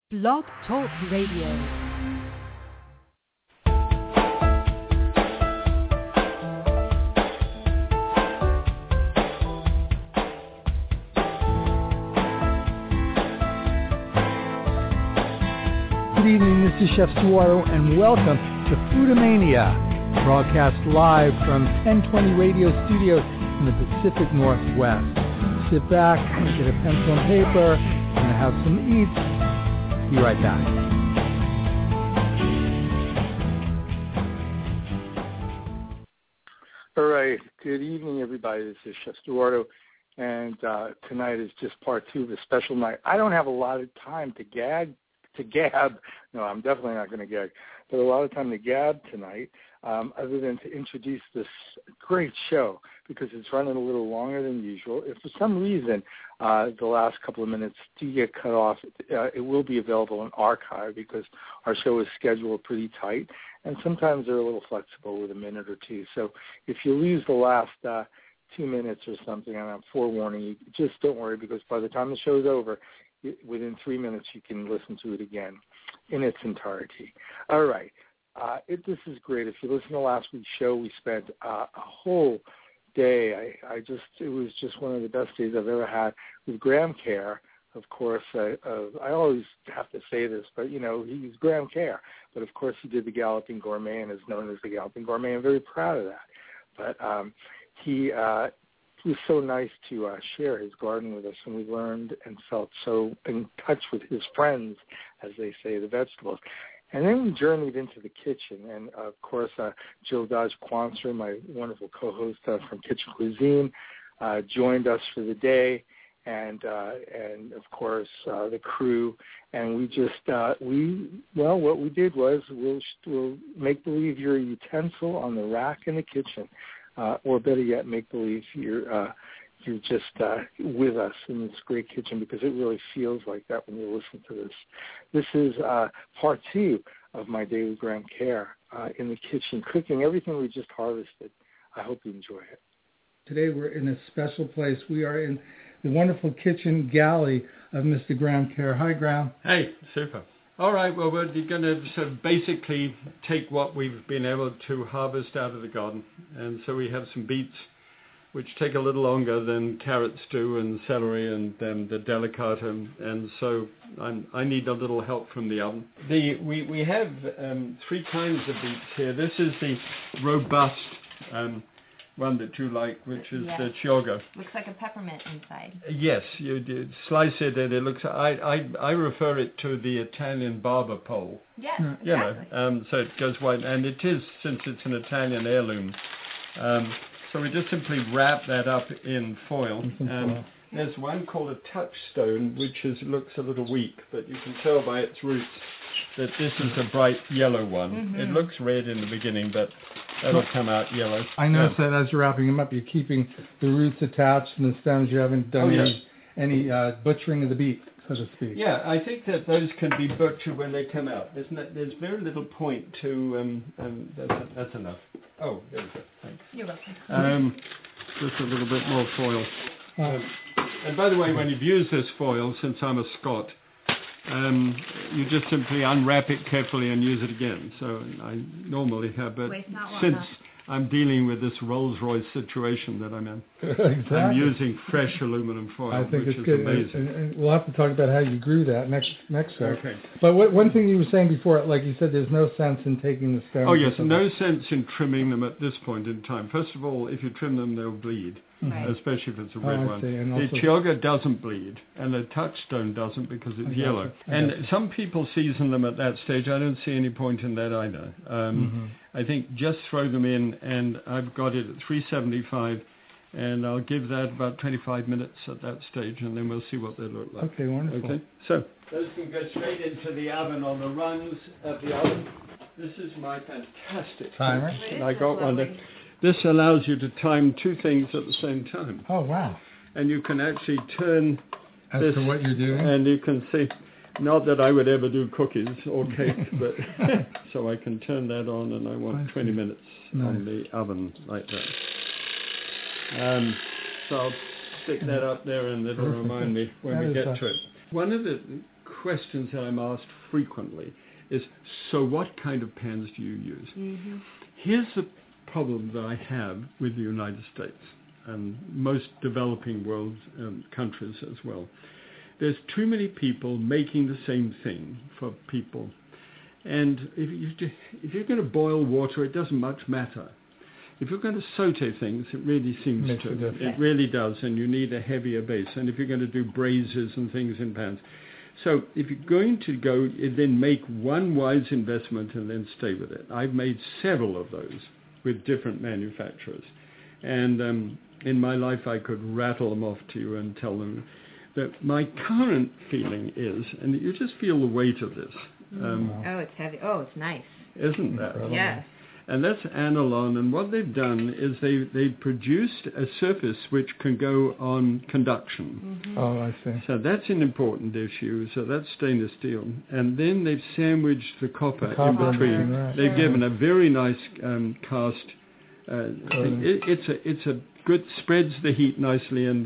Blog Talk Radio. Good evening, this is Chef Stuardo, and welcome to Foodamania, broadcast live from 1020 Radio Studios in the Pacific Northwest. Sit back, get a pencil and paper, and have some eats. Be right back. All right, good evening, everybody. This is Chef Stuardo, and tonight is just part two of a special night. I don't have a lot of time to gab. No, I'm definitely not going to gag, but a lot of time to gab tonight, other than to introduce this great show, because it's running a little longer than usual. If for some reason the last couple of minutes do get cut off, it will be available in archive, because our show is scheduled pretty tight, and sometimes they're a little flexible with a minute or two. So if you lose the last 2 minutes or something, and I'm forewarning you, just don't worry, because by the time the show's over, within 3 minutes you can listen to it again in its entirety. All right. This is great. If you listen to last week's show, we spent a whole day. It was just one of the best days I've ever had with Graham Kerr. Of course, I always have to say this, but, you know, he's Graham Kerr. But, of course, he did the Galloping Gourmet and is known as the Galloping Gourmet. I'm very proud of that. But he was so nice to share his garden with us, and we learned and felt so in touch with his friends, as they say, the vegetables. And then we journeyed into the kitchen, and, of course, Jill Dodge-Quanser, my wonderful co-host from Kitchen Cuisine, joined us for the day, and of course, the crew. And we just, what we did was we'll make believe you're a utensil on the rack in the kitchen, or better yet, make believe you're just with us in this great kitchen, because it really feels like that when you listen to this. This is part two of my day with Graham Kerr in the kitchen, cooking everything we just harvested. I hope you enjoy it. Today we're in a special place. We are in the wonderful kitchen galley of Mr. Graham Kerr. Hi, Graham. Hey, super. All right, well, we're going to sort of basically take what we've been able to harvest out of the garden. And so we have some beets, which take a little longer than carrots do, and celery, and the delicata. And so I need a little help from the oven. We have three kinds of beets here. This is the robust one that you like, which is the Chioggia. Looks like a peppermint inside. Yes, you did. Slice it, and it looks. I refer it to the Italian barber pole. Yes, exactly. You know, so it goes white, and it is, since it's an Italian heirloom. So we just simply wrap that up in foil. There's one called a touchstone, which looks a little weak, but you can tell by its roots that this is a bright yellow one. Mm-hmm. It looks red in the beginning, but that'll come out yellow. I noticed that as you're wrapping them up, you're keeping the roots attached and the stems. You haven't done any butchering of the beet, so to speak. Yeah, I think that those can be butchered when they come out. There's very little point to... that's enough. Oh, there we go. Thanks. You're welcome. Just a little bit more foil. And by the way, when you've used this foil, since I'm a Scot, you just simply unwrap it carefully and use it again. So I normally have, but since I'm dealing with this Rolls-Royce situation that I'm in, exactly. I'm using fresh aluminum foil, which is good. amazing. And we'll have to talk about how you grew that next show. Okay. But one thing you were saying before, like you said, there's no sense in taking the stems. Oh, yes, no sense in trimming them at this point in time. First of all, if you trim them, they'll bleed. Right. Especially if it's a red one. The Chioggia doesn't bleed, and the touchstone doesn't, because it's yellow. And some people season them at that stage. I don't see any point in that either. I think just throw them in, and I've got it at 375, and I'll give that about 25 minutes at that stage, and then we'll see what they look like. Okay, wonderful. Okay, so those can go straight into the oven on the rungs of the oven. This is my fantastic timer. I got one there. This allows you to time two things at the same time. Oh, wow. And you can actually turn as this to what you're doing. And you can see, not that I would ever do cookies or cake, but so I can turn that on, and I want 20 minutes on the oven like that. So I'll stick that up there, and it'll remind me when we get to it. One of the questions that I'm asked frequently is, so what kind of pans do you use? Mm-hmm. Here's the problem that I have with the United States and most developing world countries as well. There's too many people making the same thing for people. And if you're going to boil water, it doesn't much matter. If you're going to saute things, it really seems to. It really does, and you need a heavier base. And if you're going to do braises and things in pans. So if you're going to go, then make one wise investment and then stay with it. I've made several of those with different manufacturers. And in my life, I could rattle them off to you and tell them that my current feeling is, and you just feel the weight of this. Oh, it's heavy. Oh, it's nice. Isn't that? Yes. And that's Anilon, and what they've done is they've produced a surface which can go on conduction. Mm-hmm. Oh, I see. So that's an important issue. So that's stainless steel. And then they've sandwiched the copper in between. Right. They've given a very nice cast thing. It's a good, spreads the heat nicely. And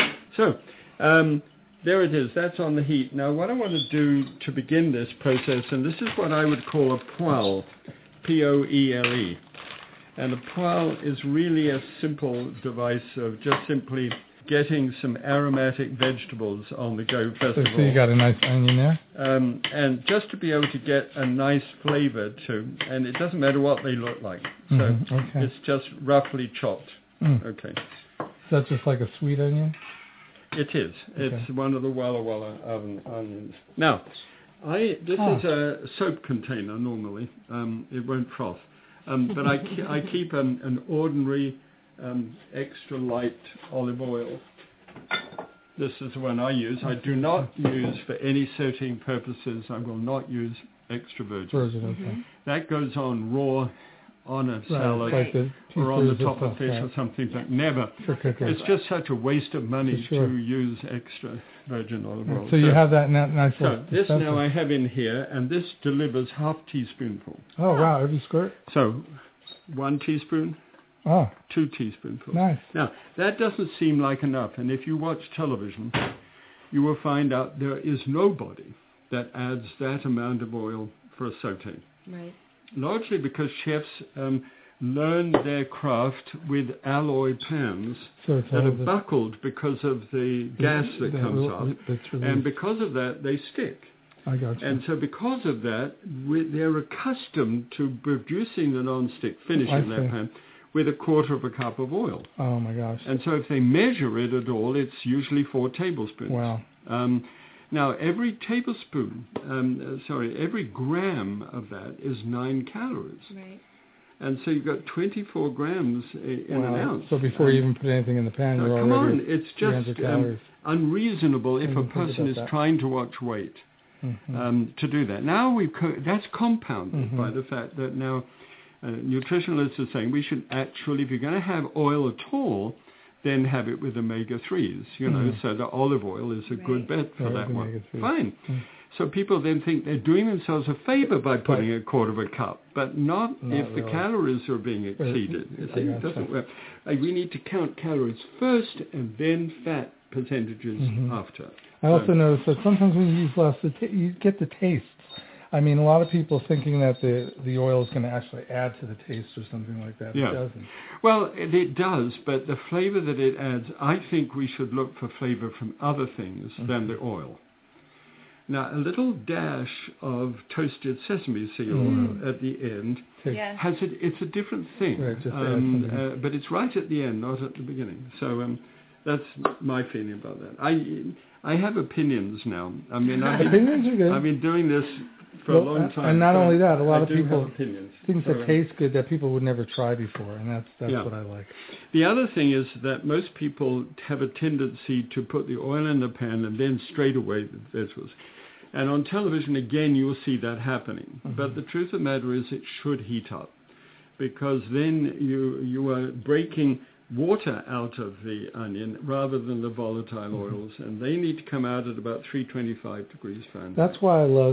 there it is. That's on the heat. Now, what I want to do to begin this process, and this is what I would call a poêle, P-O-E-L-E. And a poêle is really a simple device of just simply getting some aromatic vegetables on the go, first of all. So you got a nice onion there? And just to be able to get a nice flavor too. And it doesn't matter what they look like. So it's just roughly chopped. Okay. Is that just like a sweet onion? It is. Okay. It's one of the Walla Walla oven onions. Now, this is a soap container normally. It won't froth. But I keep an ordinary extra light olive oil. This is the one I use. I do not use for any sauteing purposes. I will not use extra virgin. Okay. That goes on raw on a salad like or on the top of fish or something, but never. It's just such a waste of money to use extra virgin olive oil. So you have that nice. So this now I have in here, and this delivers half teaspoonful. Oh wow! Every squirt. So 1 teaspoon. 2 teaspoonfuls. Nice. Now that doesn't seem like enough, and if you watch television, you will find out there is nobody that adds that amount of oil for a sauté. Right. Largely because chefs learn their craft with alloy pans that are buckled because of the gas that comes out. And because of that, they stick. I got you. And so because of that, they're accustomed to producing the non-stick finish in that pan with 1/4 of a cup of oil. Oh, my gosh. And so if they measure it at all, it's usually 4 tablespoons. Wow. Now, every gram of that is 9 calories. Right. And so you've got 24 grams in an ounce. So before you even put anything in the pan, you're come already on, it's just unreasonable if a person is trying to watch weight to do that. Now that's compounded by the fact that now nutritionalists are saying we should actually, if you're going to have oil at all, then have it with omega-3s, so the olive oil is a good bet for that one. Fine. So people then think they're doing themselves a favor by putting 1/4 of a cup, but not if the calories are being exceeded. You see, it doesn't work. We need to count calories first and then fat percentages after. I also noticed that sometimes when you use less, you get the taste. I mean, a lot of people thinking that the oil is going to actually add to the taste or something like that. Yeah. It doesn't. Well, it does, but the flavor that it adds, I think we should look for flavor from other things than the oil. Now, a little dash of toasted sesame seed oil at the end has it's a different thing, but it's right at the end, not at the beginning. So that's my feeling about that. I have opinions now. I mean, opinions are good. I've been doing this for a long time. And not only that, a lot of people have opinions. Things that taste good that people would never try before, and that's what I like. The other thing is that most people have a tendency to put the oil in the pan and then straight away the vegetables. And on television, again, you will see that happening. But the truth of the matter is it should heat up, because then you are breaking water out of the onion rather than the volatile oils, and they need to come out at about 325 degrees Fahrenheit. That's why I love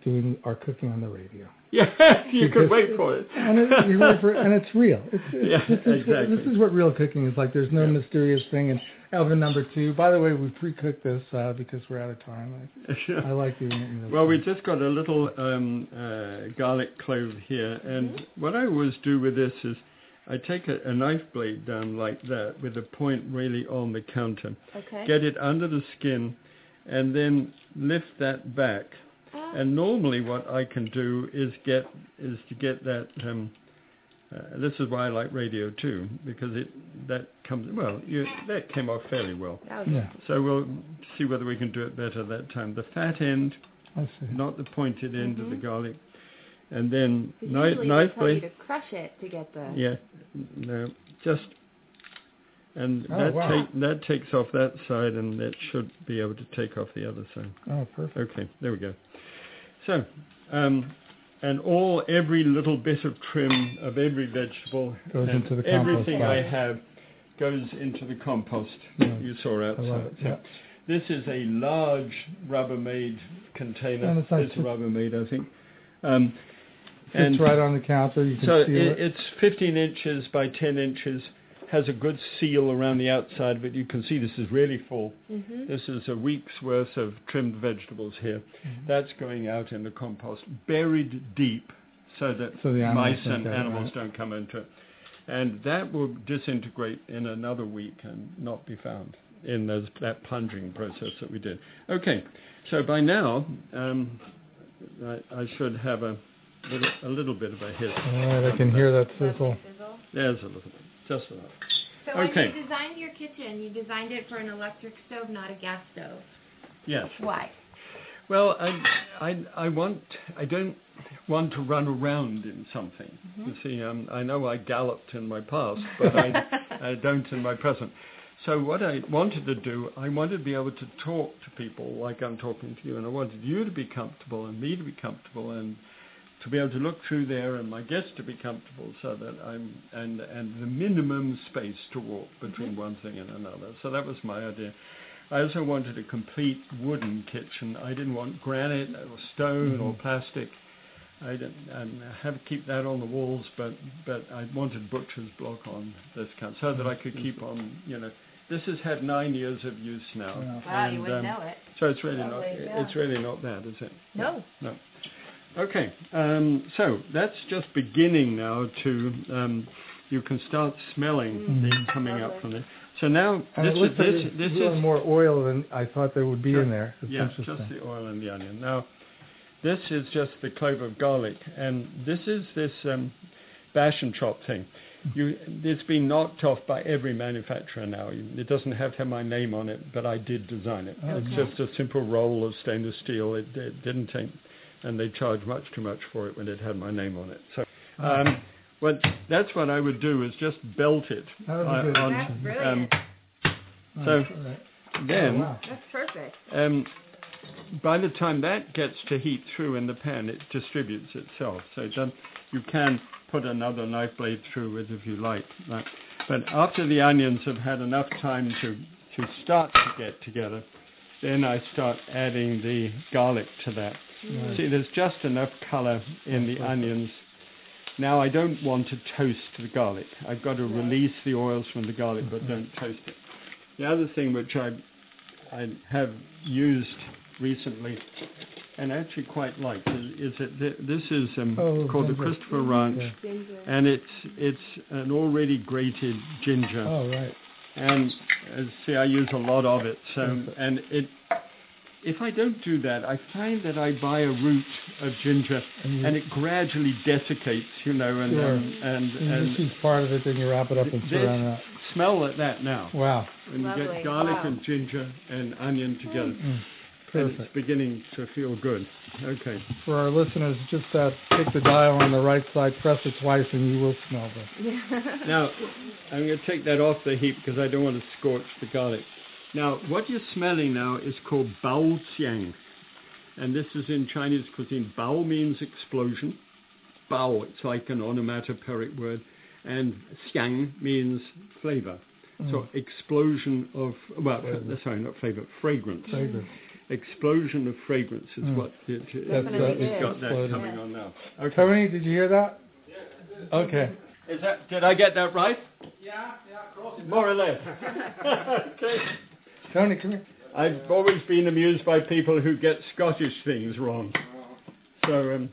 doing our cooking on the radio. Yeah, you could wait for it. And it's real. This is what real cooking is like. There's no mysterious thing. And Alvin number 2. By the way, we pre-cooked this because we're out of time. I like doing it. Well, we just got a little garlic clove here, and what I always do with this is I take a knife blade down like that with the point really on the counter. Okay. Get it under the skin, and then lift that back. And normally what I can do is to get that. This is why I like radio too, because that came off fairly well. Yeah. So we'll see whether we can do it better that time. The fat end, not the pointed end of the garlic, and then knife blade. To crush it to get the. Yeah, no, just. And that takes off that side, and that should be able to take off the other side. Oh, perfect. Okay, there we go. So, and every little bit of trim of every vegetable goes into the compost. Everything I have goes into the compost you saw outside. I love it. Yeah. This is a large Rubbermaid container. And it's Rubbermaid, I think. It's right on the counter. You can see it. It's 15 inches by 10 inches. Has a good seal around the outside, but you can see this is really full. This is a week's worth of trimmed vegetables here. That's going out in the compost, buried deep, so that mice and animals don't come into it. And that will disintegrate in another week and not be found in that plunging process that we did. Okay, so by now I should have a little bit of a hiss. All right, I can hear that sizzle. There's a little bit. Just enough. So when you designed your kitchen, you designed it for an electric stove, not a gas stove. Yes. Why? Well, I don't want to run around in something. You see, I know I galloped in my past, but I don't in my present. So what I wanted to do, I wanted to be able to talk to people like I'm talking to you, and I wanted you to be comfortable and me to be comfortable and to be able to look through there and my guests to be comfortable, so that and the minimum space to walk between one thing and another. So that was my idea. I also wanted a complete wooden kitchen. I didn't want granite or stone or plastic. I have to keep that on the walls, but I wanted butcher's block on this kind, so that I could keep on. This has had 9 years of use now. Wow, you wouldn't know it. So it's really not bad, is it? No. Okay, so that's just beginning now to, you can start smelling the coming up from there. So now this is more oil than I thought there would be in there. It's just the oil and the onion. Now, this is just the clove of garlic, and this is this bash and chop thing. It's been knocked off by every manufacturer now. It doesn't have to have my name on it, but I did design it. Okay. It's just a simple roll of stainless steel. It didn't take... And they charged much too much for it when it had my name on it. So, that's what I would do, is just belt it. That's brilliant. Then, that's perfect. By the time that gets to heat through in the pan, it distributes itself. So you can put another knife blade through it if you like. But after the onions have had enough time to start to get together, then I start adding the garlic to that. See, there's just enough color in the onions. Now, I don't want to toast the garlic. I've got to release the oils from the garlic, but don't toast it. The other thing which I have used recently, and actually quite like, is that this is called the Christopher Ranch, and it's an already grated ginger. Oh, right. And see, I use a lot of it. So, and if I don't do that, I find that I buy a root of ginger, and it gradually desiccates, and this is part of it. Then you wrap it up and surround it. Smell that now. Wow! And you get garlic and ginger and onion together. Perfect. And it's beginning to feel good. Okay. For our listeners, just take the dial on the right side, press it twice, and you will smell them. Now, I'm going to take that off the heat because I don't want to scorch the garlic. Now, what you're smelling now is called bao qiang, and this is in Chinese cuisine. Bao means explosion. Bao, it's like an onomatopoeic word, and xiang means flavor. So explosion of, not flavor, fragrance. explosion of fragrance is what it's got that coming on now. Okay. Tony, did you hear that? Yeah. Okay. Did I get that right? Yeah, more or less. Okay. Tony, come here. I've always been amused by people who get Scottish things wrong. So,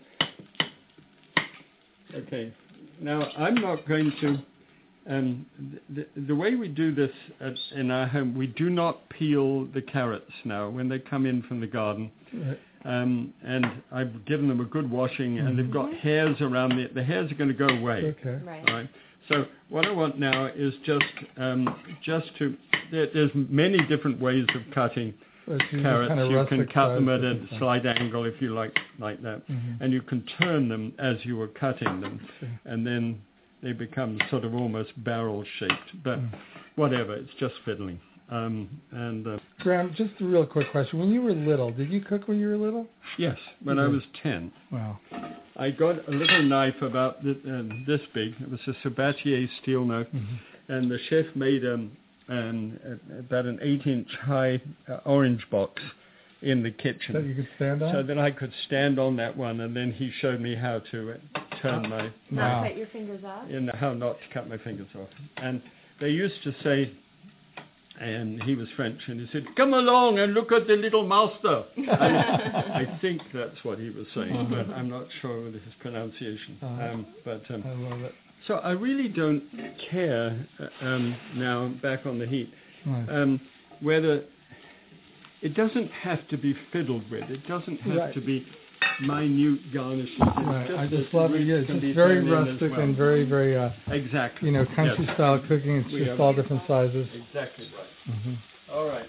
okay. Now, I'm not going to... the way we do this in our home, we do not peel the carrots now when they come in from the garden. Right. And I've given them a good washing, and they've got hairs around it. The hairs are going to go away. Okay. Right. So what I want now is just to... There's many different ways of cutting carrots. Kind of you can cut them at a slight angle if you like that. And you can turn them as you are cutting them. And then they become sort of almost barrel-shaped. But whatever, it's just fiddling. Graham, just a real quick question. When you were little, did you cook when you were little? Yes, when I was 10. Wow. I got a little knife about this big. It was a Sabatier steel knife. And the chef made about an 8-inch high orange box in the kitchen. That you could stand on? So that I could stand on that one, and then he showed me how to turn my... Not cut your fingers off? How not to cut my fingers off. And they used to say, and he was French, and he said, "Come along and look at the little master." I think that's what he was saying, but I'm not sure with his pronunciation. I love it. So I really don't care now, back on the heat, whether it doesn't have to be fiddled with. It doesn't have to be minute garnishes. I just love it. It's just very rustic and very, very, exactly. country-style cooking. It's just all different sizes. Exactly right. All right.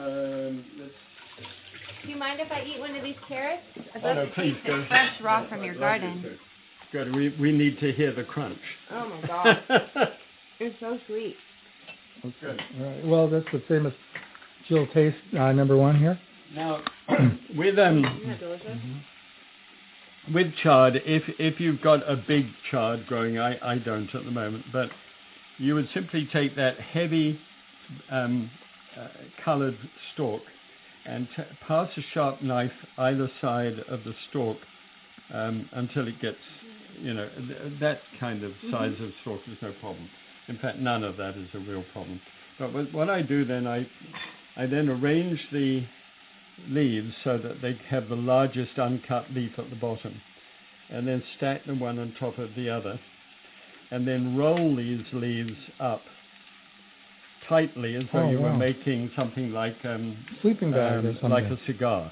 Do you mind if I eat one of these carrots? No, please go. Fresh, raw from your garden. Good. We need to hear the crunch. Oh my God. It's so sweet. Good. All right. Well, that's the famous Jill Taste number 1 here. Now, with with chard, if you've got a big chard growing, I don't at the moment, but you would simply take that heavy coloured stalk and pass a sharp knife either side of the stalk until it gets, that kind of size of stalk is no problem. In fact, none of that is a real problem. But what I do then, I then arrange the leaves so that they have the largest uncut leaf at the bottom, and then stack them one on top of the other, and then roll these leaves up tightly as though you were making something like sleeping bag or something, like a cigar.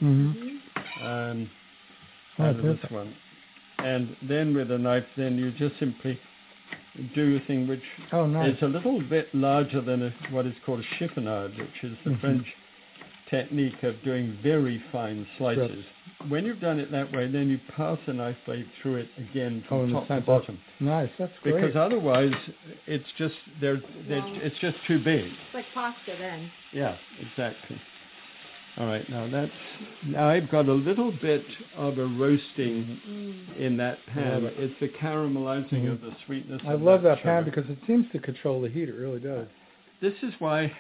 Out of this one, and then with a knife, then you just simply do a thing which is a little bit larger than what is called a chiffonade, which is the French technique of doing very fine slices. When you've done it that way, then you pass a knife blade through it again from top to bottom. Nice, that's great. Because otherwise, it's just it's just too big. It's like pasta then. Yeah, exactly. All right, now I've got a little bit of a roasting in that pan. It's the caramelizing of the sweetness. I love that pan because it seems to control the heat. It really does. This is why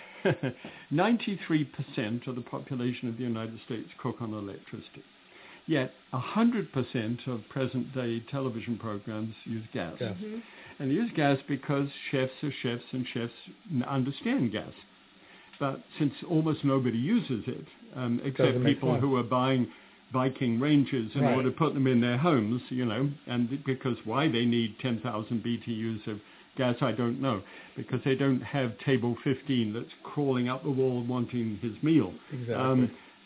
93% of the population of the United States cook on electricity. Yet 100% of present-day television programs use gas. And they use gas because chefs are chefs and chefs understand gas. But since almost nobody uses it, except people who are buying Viking Rangers in order to put them in their homes, and because why they need 10,000 BTUs of gas, I don't know, because they don't have table 15 that's crawling up the wall wanting his meal. Exactly.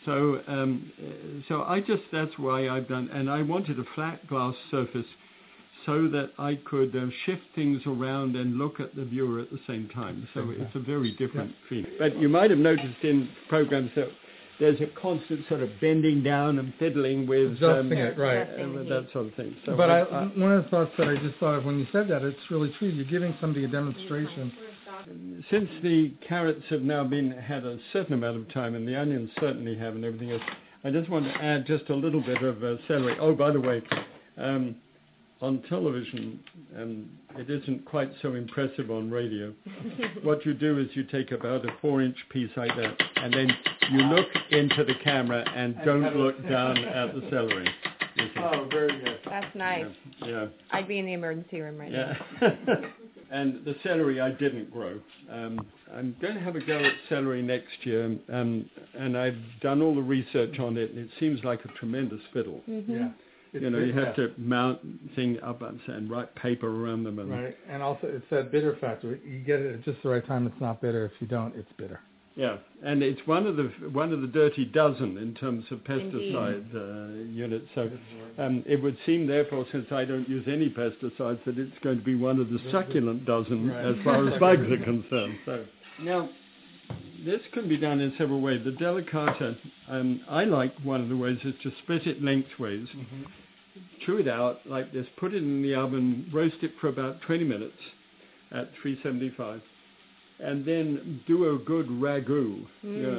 So that's why I've done, and I wanted a flat glass surface so that I could shift things around and look at the viewer at the same time. So it's a very different feeling. But you might have noticed in programs that there's a constant sort of bending down and fiddling with adjusting it, that sort of thing. So but one of the thoughts that I just thought of when you said that, it's really true. You're giving somebody a demonstration. Since the carrots have now had a certain amount of time, and the onions certainly have, and everything else, I just want to add just a little bit of celery. Oh, by the way, on television, it isn't quite so impressive on radio. What you do is you take about a 4-inch piece like that, and then you look into the camera and don't look down at the celery. Oh, very good. That's nice. Yeah. I'd be in the emergency room right now. And the celery I didn't grow. I'm going to have a go at celery next year, and I've done all the research on it, and it seems like a tremendous fiddle. Mm-hmm. Yeah. You have to mount thing up and write paper around them. Right, and also it's that bitter factor. You get it at just the right time, it's not bitter. If you don't, it's bitter. Yeah, and it's one of the dirty dozen in terms of pesticide units. So it would seem, therefore, since I don't use any pesticides, that it's going to be one of the succulent dozen as far as bugs are concerned. So now, this can be done in several ways. The delicata, I like one of the ways is to split it lengthways, chew it out like this, put it in the oven, roast it for about 20 minutes at 375. And then do a good ragu.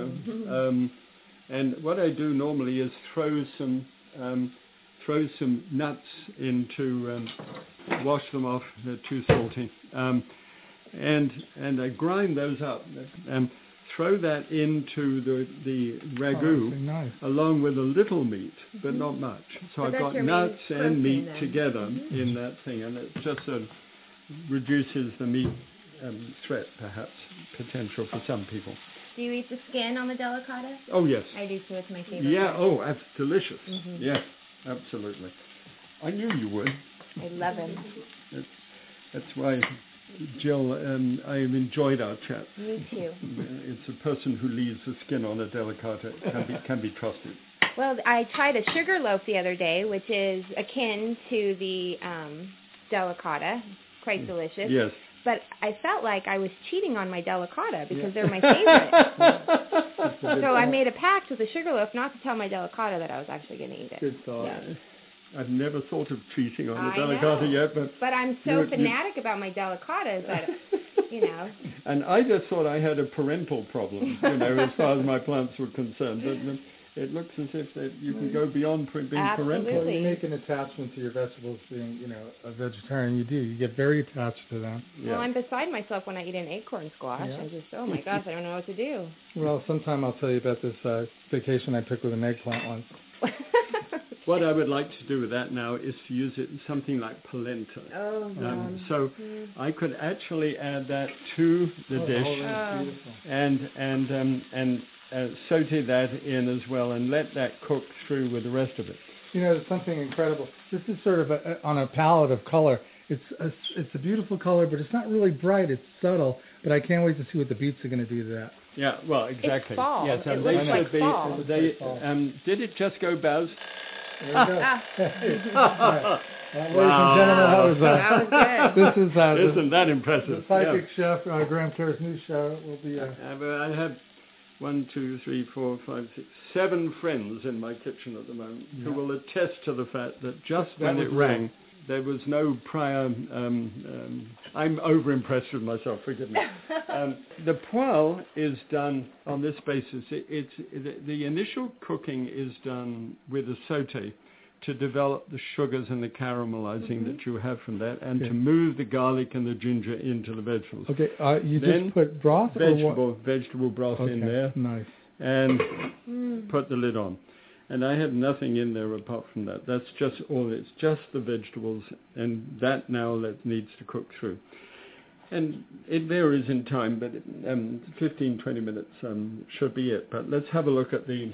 And what I do normally is throw some nuts into, wash them off, they're too salty, and I grind those up and throw that into the ragu along with a little meat, but not much. So I've got nuts and meat together in that thing, and it just reduces the meat threat, perhaps, potential for some people. Do you eat the skin on the delicata? Oh, yes. I do too. It's my favorite. Yeah, that's delicious. Yes, absolutely. I knew you would. I love it. That's why, Jill, I've enjoyed our chat. Me too. It's a person who leaves the skin on a delicata can be trusted. Well, I tried a sugar loaf the other day, which is akin to the delicata. Quite delicious. Yes. But I felt like I was cheating on my delicata because they're my favorite. So I made a pact with the sugar loaf not to tell my delicata that I was actually going to eat it. Good thought. Yeah. I've never thought of cheating on the delicata yet, but I'm so fanatic about my delicatas that, And I just thought I had a parental problem, as far as my plants were concerned. But it looks as if that you can go beyond being parental. Well, you make an attachment to your vegetables being, a vegetarian. You get very attached to them. Yeah. Well, I'm beside myself when I eat an acorn squash. I'm just, oh my gosh, I don't know what to do. Well, sometime I'll tell you about this vacation I took with an eggplant once. What I would like to do with that now is to use it in something like polenta. So I could actually add that to the dish and saute that in as well and let that cook through with the rest of it. There's something incredible. This is sort of on a palette of color. It's a beautiful color, but it's not really bright. It's subtle. But I can't wait to see what the beets are going to do to that. Yeah, well, exactly. It's fall. Yes, it looks like fall. Did it just go, Baz? There you go. Ladies and gentlemen, that was good. This is isn't that impressive? The Psychic Chef, Graham Kerr's new show will be. I have 1, 2, 3, 4, 5, 6, 7 friends in my kitchen at the moment who will attest to the fact that just when it rang, there was no prior. I'm over-impressed with myself. Forgive me. The poêle is done on this basis. The initial cooking is done with a sauté to develop the sugars and the caramelizing that you have from that, and to move the garlic and the ginger into the vegetables. Okay, you then just put broth vegetable broth in there. Nice. And put the lid on. And I had nothing in there apart from that. That's just all. It's just the vegetables, and that now needs to cook through. And it varies in time, but 15, 20 minutes should be it. But let's have a look at the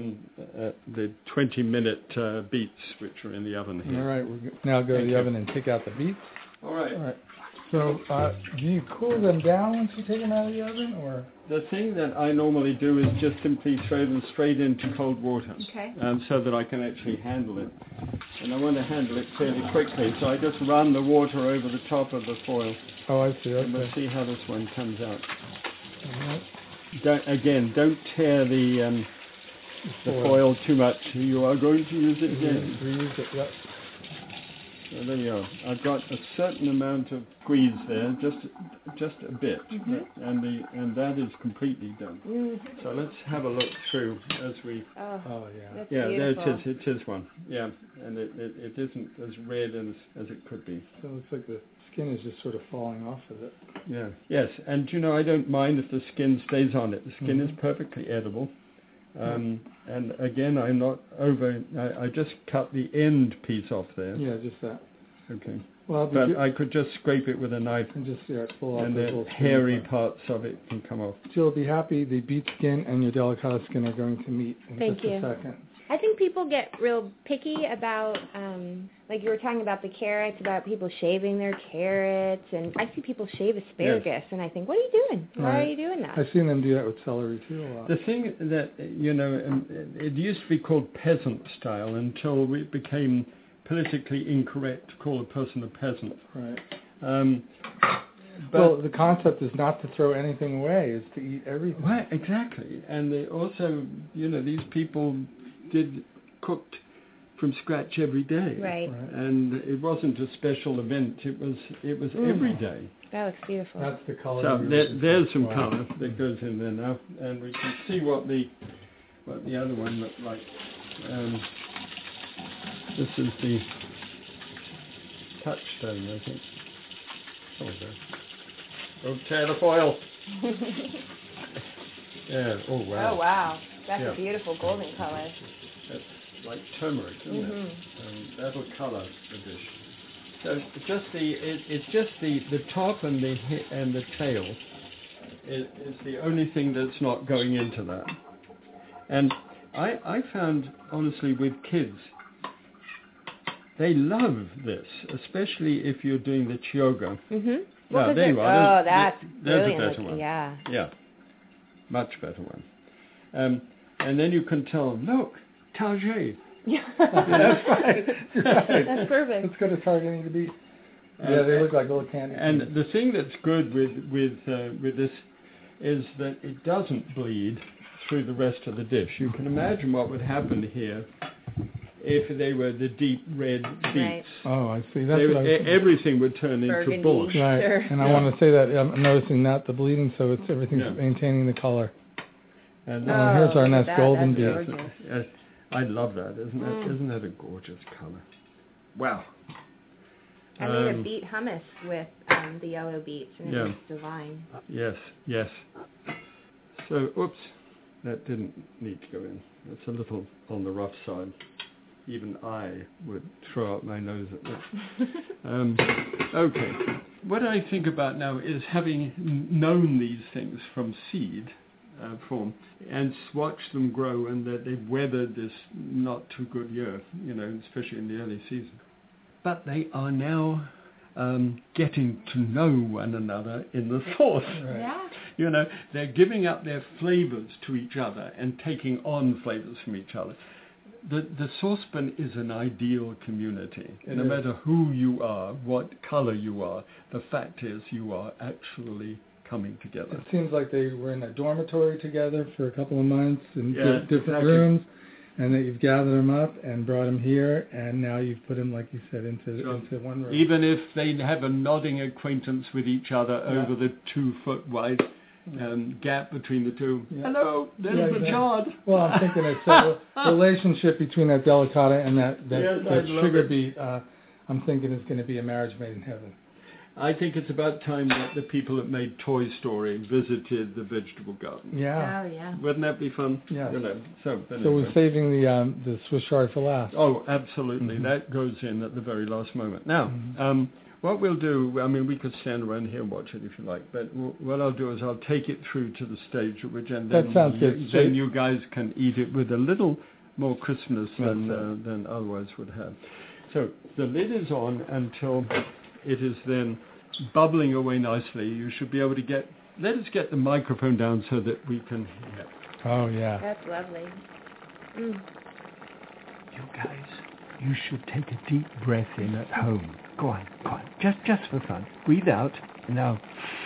20-minute beets, which are in the oven here. All right, we'll now go to the oven and take out the beets. All right. So do you cool them down once you take them out of the oven, or? The thing that I normally do is just simply throw them straight into cold water, so that I can actually handle it. And I want to handle it fairly quickly, so I just run the water over the top of the foil. Oh, I see. Okay. And we'll see how this one comes out. All right. Don't tear the foil too much. You are going to use it again. Reuse it, yep. So there you are. I've got a certain amount of squeeze there, just a bit, and that is completely done. So let's have a look through as we. Oh yeah. That's yeah, beautiful. there it is. It is one. Yeah, and it isn't as red as it could be. So it looks like the skin is just sort of falling off of it. Yeah. Yes, and I don't mind if the skin stays on it. The skin is perfectly edible. And again, I'm not over. I just cut the end piece off there. Yeah, just that. Okay. Well, but I could just scrape it with a knife and just pull off and the hairy parts of it can come off. You'll be happy. The beet skin and your delicata skin are going to meet in just a second. I think people get real picky about, like you were talking about the carrots, about people shaving their carrots, and I see people shave asparagus, and I think, what are you doing? Why are you doing that? I've seen them do that with celery too a lot. The thing that, it used to be called peasant style until it became politically incorrect to call a person a peasant. Right. Well, the concept is not to throw anything away; is to eat everything. Right, exactly. And they also, these people cooked from scratch every day. Right. And it wasn't a special event; it was every day. That looks beautiful. That's the color. So there's some color that goes in there now, and we can see what the other one looked like. This is the touchstone, I think. Oh, there. Don't tear the foil. Yeah. Oh wow. Oh wow. That's a beautiful golden color. That's like turmeric, isn't it? That'll color the dish. So it's just the top and the tail is the only thing that's not going into that. And I found honestly with kids, they love this, especially if you're doing the chioga. What there you are. Oh, that's there's brilliant a better one. Yeah. Yeah. Much better one. And then you can tell, look, Target. Yeah. That's right. That's perfect. Let's go to Target and eat a beet. Yeah, they look like little candy. And the thing that's good with this is that it doesn't bleed through the rest of the dish. You can imagine what would happen here if they were the deep red beets. Right. Oh, I see. That's what everything would turn Burgundy. into bush. Right. Sure. And I want to say that I'm noticing not the bleeding, so it's everything's maintaining the color. And here's our nice golden beet. Yes, I love that. Isn't that a gorgeous color? Wow. I made a beet hummus with the yellow beets, and it was divine. Yes. So, oops, that didn't need to go in. That's a little on the rough side. Even I would throw up my nose at that. Okay. What I think about now is having known these things from seed form and watched them grow and that they've weathered this not too good year, especially in the early season. But they are now getting to know one another in the sauce. Right. Yeah. They're giving up their flavors to each other and taking on flavors from each other. The saucepan is an ideal community. No matter who you are, what color you are, the fact is you are actually coming together. It seems like they were in a dormitory together for a couple of months in different exactly. rooms, and that you've gathered them up and brought them here, and now you've put them, like you said, into one room. Even if they have a nodding acquaintance with each other over the 2-foot wide gap between the two. Yeah. Hello, there's the chard. Well, I'm thinking it's a relationship between that delicata and that sugar beet. I'm thinking it's going to be a marriage made in heaven. I think it's about time that the people that made Toy Story visited the vegetable garden. Yeah. Oh, yeah. Wouldn't that be fun? Yeah. So we're saving the Swiss chard for last. Oh, absolutely. That goes in at the very last moment. Now, what we'll do, we could stand around here and watch it if you like, but what I'll do is I'll take it through to the stage at which, and then, that sounds good. Then you guys can eat it with a little more crispness than otherwise would have. So the lid is on until it is then bubbling away nicely. You should be able to let us get the microphone down so that we can hear. Oh, yeah. That's lovely. You guys, you should take a deep breath in at home. Go on. Just for fun. Breathe out. Now,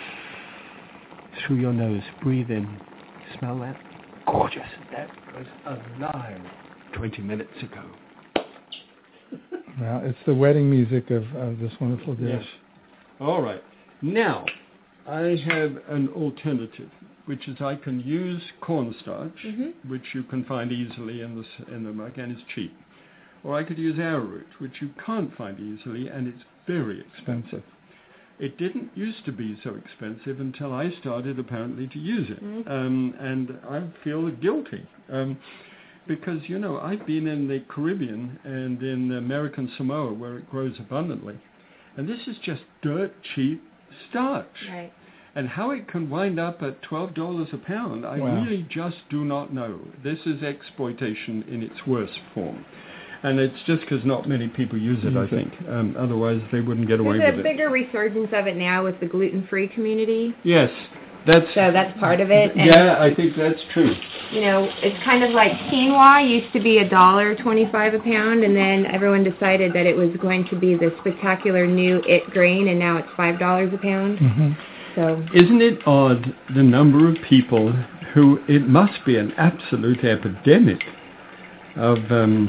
through your nose, breathe in. Smell that? Gorgeous. That was alive 20 minutes ago. Well, it's the wedding music of this wonderful dish. Yes. All right. Now, I have an alternative, which is I can use cornstarch, which you can find easily in the mug, and it's cheap. Or I could use arrowroot, which you can't find easily, and it's very expensive. It didn't used to be so expensive until I started apparently to use it. And I feel guilty. Because, I've been in the Caribbean and in American Samoa where it grows abundantly. And this is just dirt cheap starch. Right. And how it can wind up at $12 a pound, I really just do not know. This is exploitation in its worst form. And it's just because not many people use it, I think. Otherwise, they wouldn't get away with it. There's a bigger resurgence of it now with the gluten-free community. Yes. So that's part of it. And I think that's true. It's kind of like quinoa used to be $1.25 a pound, and then everyone decided that it was going to be the spectacular new it grain, and now it's $5 a pound. Mm-hmm. So isn't it odd the number of people who it must be an absolute epidemic of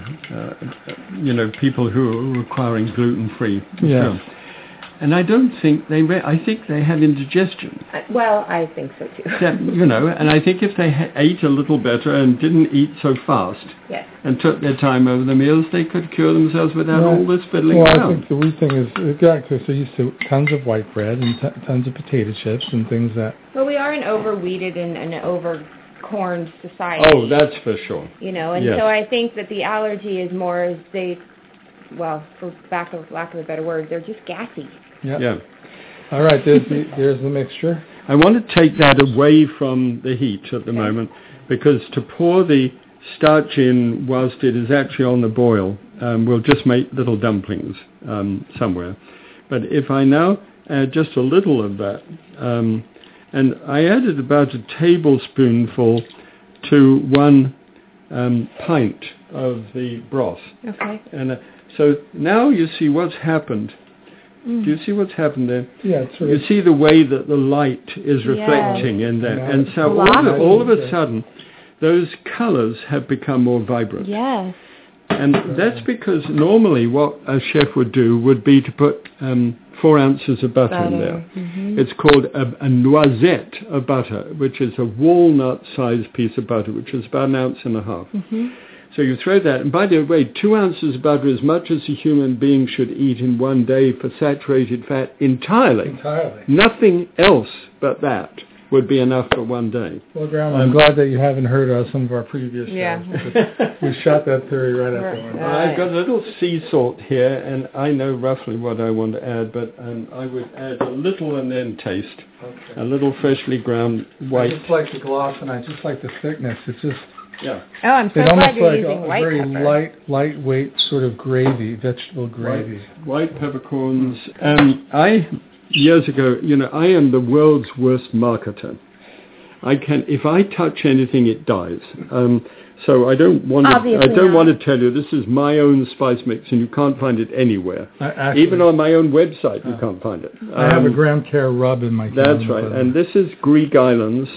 people who are requiring gluten-free. Yeah. And I don't think I think they have indigestion. Well, I think so too. And I think if they ate a little better and didn't eat so fast, and took their time over the meals, they could cure themselves without all this fiddling around. I think the weird thing is, because they're used to tons of white bread and tons of potato chips and things that... Well, we are an over-wheated and an over-corned society. Oh, that's for sure. So I think that the allergy is more as for lack of a better word, they're just gassy. Yep. Yeah. All right, there's the mixture. I want to take that away from the heat at the moment, because to pour the starch in whilst it is actually on the boil will just make little dumplings somewhere. But if I now add just a little of that, and I added about a tablespoonful to 1 pint of the broth. Okay. And so now you see what's happened. Do you see what's happened there? Yeah, it's you see the way that the light is reflecting in there. And so all of a sudden, those colors have become more vibrant. Yes. And that's because normally what a chef would do would be to put 4 ounces of butter in there. Mm-hmm. It's called a noisette of butter, which is a walnut-sized piece of butter, which is about 1.5 ounces. Mm-hmm. So you throw that, and by the way, 2 ounces of butter, as much as a human being should eat in one day for saturated fat entirely. Nothing else but that would be enough for one day. Well, Grandma, I'm glad that you haven't heard some of our previous shows. You shot that theory right out the window. I've got a little sea salt here, and I know roughly what I want to add, but I would add a little and then taste. Okay. A little freshly ground white. I just like the gloss, and I just like the thickness. It's just... Yeah. Oh, I'm so glad you're using white pepper. It's almost like a very lightweight sort of gravy, vegetable gravy. White peppercorns. Years ago, I am the world's worst marketer. If I touch anything, it dies. So I don't want to tell you this is my own spice mix, and you can't find it anywhere. Even on my own website, you can't find it. I have a Graham Care rub in my. That's right, and this is Greek Islands.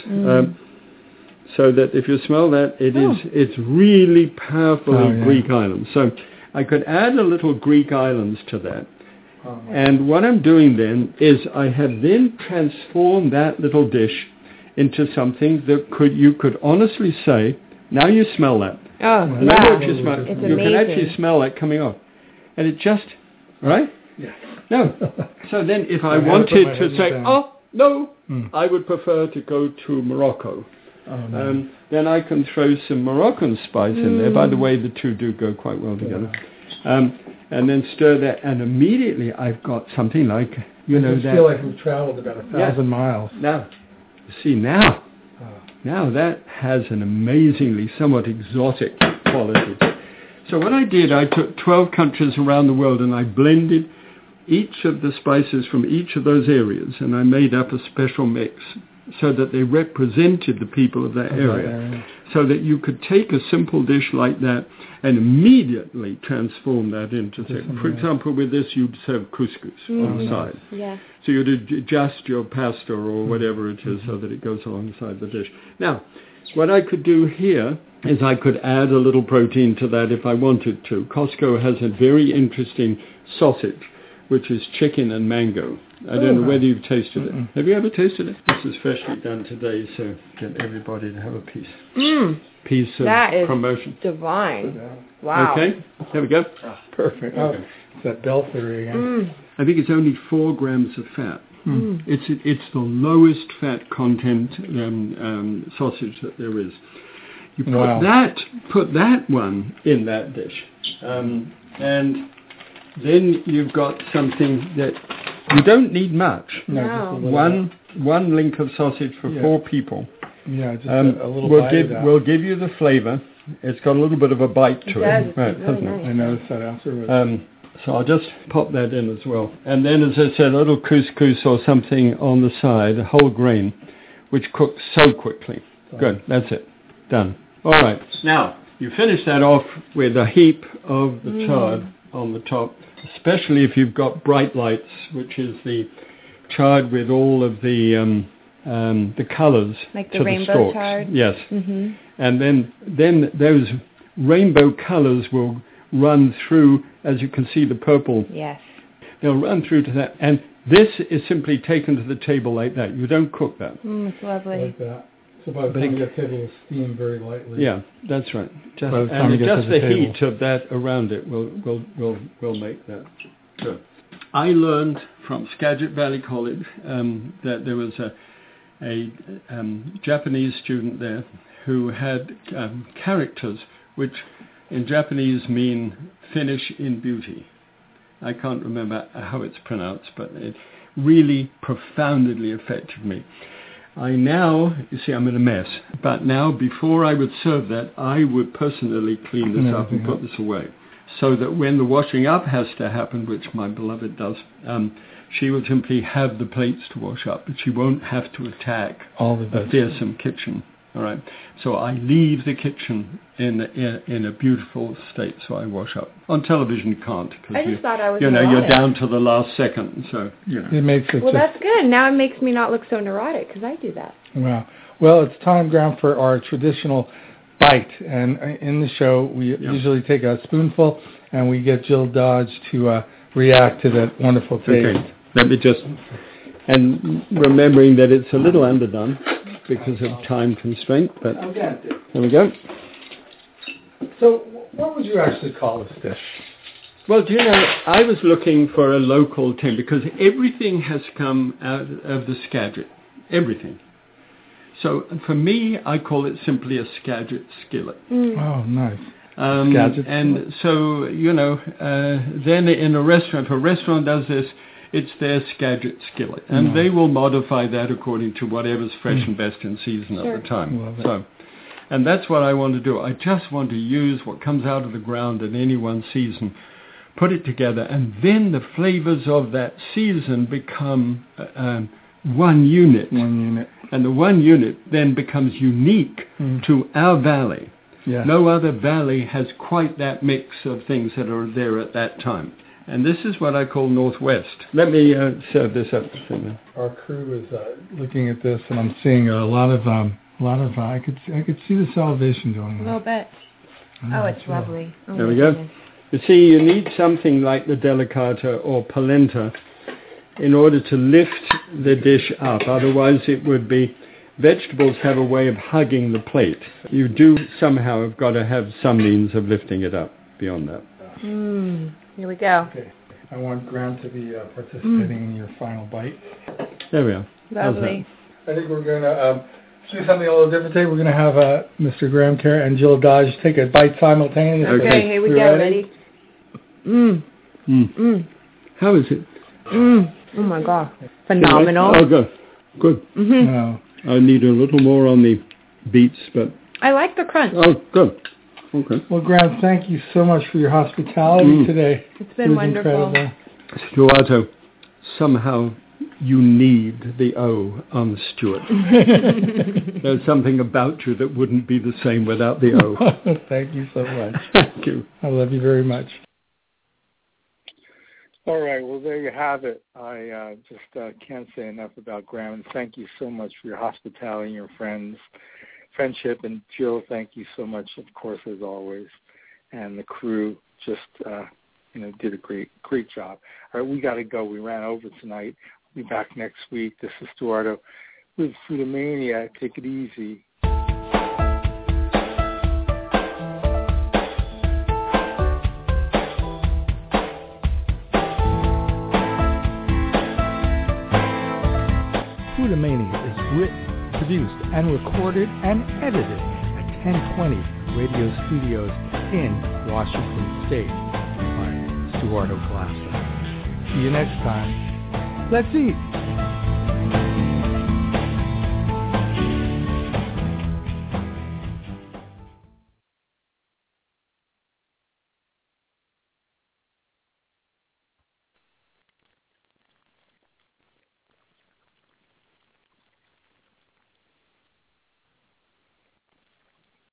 So that if you smell that, it's really powerfully Greek Islands. So I could add a little Greek Islands to that. And what I'm doing then is I have then transformed that little dish into something that you could honestly say, now you smell that. Oh, wow. You can actually smell that coming off. And it just, right? Yes. No. So then if I wanted to say, I would prefer to go to Morocco. Oh, no. Then I can throw some Moroccan spice in there. By the way, the two do go quite well together. And then stir that, and immediately I've got something like, I feel like we've traveled about 1,000 miles. Now that has an amazingly somewhat exotic quality. So what I did, I took 12 countries around the world, and I blended each of the spices from each of those areas, and I made up a special mix, so that they represented the people of that area. So that you could take a simple dish like that and immediately transform that into something. For example, with this, you'd serve couscous on the side. Yeah. So you'd adjust your pasta or whatever it is so that it goes alongside the dish. Now, what I could do here is I could add a little protein to that if I wanted to. Costco has a very interesting sausage, which is chicken and mango. I don't know whether you've tasted it. Have you ever tasted it? This is freshly done today, so get everybody to have a piece. Piece of that is promotion. Divine. Wow. Okay, here we go. Perfect. Oh, it's that bell theory again. I think it's only 4 grams of fat. It's the lowest fat content sausage that there is. You put that one in that dish, and then you've got something that you don't need much. No. One link of sausage for 4 people. Yeah, just a little bite we'll give you the flavor. It's got a little bit of a bite to it. Right, really nice. I noticed that afterwards. So I'll just pop that in as well. And then, as I said, a little couscous or something on the side, a whole grain, which cooks so quickly. Good, that's it. Done. All right. Now, you finish that off with a heap of the chard on the top, especially if you've got bright lights, which is the chard with all of the colours like the to rainbow the stalks. chard? Yes. And then those rainbow colours will run through, as you can see, the purple. Yes. They'll run through to that. And this is simply taken to the table like that. You don't cook that. It's lovely. Like that. So by the time you get to it, it'll steam very lightly. Yeah, that's right. Just the heat of that around it will make that good. I learned from Skagit Valley College that there was a Japanese student there who had characters which in Japanese mean finish in beauty. I can't remember how it's pronounced, but it really profoundly affected me. You see, I'm in a mess, but now before I would serve that, I would personally clean this up and put this away, so that when the washing up has to happen, which my beloved does, she will simply have the plates to wash up, but she won't have to attack a fearsome kitchen. All right. So I leave the kitchen in a beautiful state, so I wash up. On television, you can't, because you're down to the last second. So it makes it. Well, that's good. Now it makes me not look so neurotic, because I do that. Wow. Well, it's time, Graham, for our traditional bite, and in the show we usually take a spoonful, and we get Jill Dodge to react to that wonderful taste. Okay. Let me just, and remembering that it's a little underdone because of time constraint, but there we go. So what would you actually call this dish? Well, do you know, I was looking for a local term because everything has come out of the Skagit, everything. So for me, I call it simply a Skagit skillet. Oh, nice. Skagit and so, then in a restaurant, if a restaurant does this, it's their Skagit skillet. And they will modify that according to whatever's fresh and best in season at the time. So, and that's what I want to do. I just want to use what comes out of the ground in any one season, put it together, and then the flavors of that season become one unit. And the one unit then becomes unique to our valley. Yeah. No other valley has quite that mix of things that are there at that time. And this is what I call Northwest. Let me serve this up. Our crew is looking at this, and I'm seeing a lot of. I could see the salivation going on. A little bit. Oh, it's lovely. Oh, there we go. You see, you need something like the delicata or polenta in order to lift the dish up. Otherwise, it would be. Vegetables have a way of hugging the plate. You do somehow have got to have some means of lifting it up beyond that. Here we go. Okay. I want Graham to be participating in your final bite. There we are. Lovely. I think we're going to do something a little different today. We're going to have Mr. Graham Kerr and Jill Dodge take a bite simultaneously. Okay, here we go. Ready? How is it? Oh, my God. Phenomenal. Oh, good. Good. Wow. I need a little more on the beets, but... I like the crunch. Oh, good. Okay. Well, Graham, thank you so much for your hospitality today. It's been wonderful. Incredible. Stuarto, somehow you need the O on Stuart. There's something about you that wouldn't be the same without the O. Thank you so much. Thank you. I love you very much. All right, well, there you have it. I just can't say enough about Graham, and thank you so much for your hospitality and your friends. friendship. And Jill, thank you so much, of course, as always. And the crew just, did a great job. All right, we got to go. We ran over tonight. We'll be back next week. This is Stuardo with Foodamania. Take it easy. Foodamania is written, produced, and recorded and edited at 1020 Radio Studios in Washington State by Stuardo Glaser. See you next time. Let's eat.